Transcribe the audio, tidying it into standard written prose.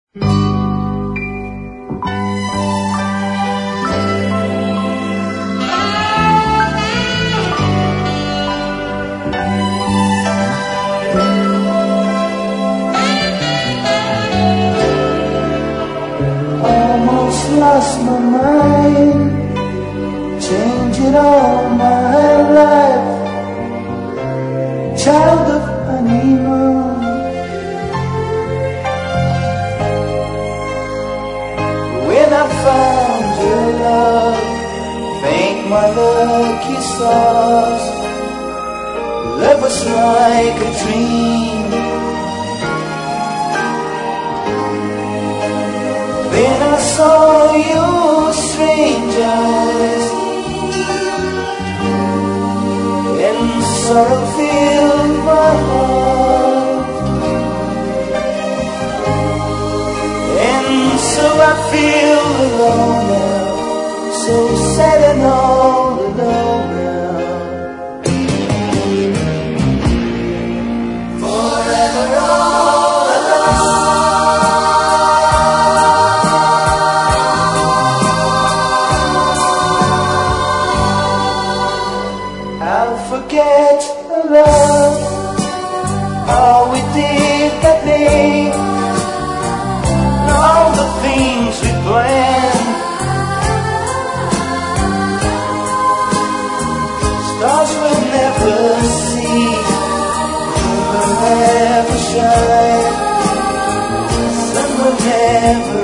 Almost lost my mind, changing all my life. Child of honeymoon, when I found your love, thank my lucky stars. Love was like a dream. Then I saw your strange eyes, and sorrow filled my heart. And so I feel alone now, so sad and all alone now. Forever all alone. I'll forget the love, all we did that day, and all the things we planned. Stars will never see, moon will never shine, sun will never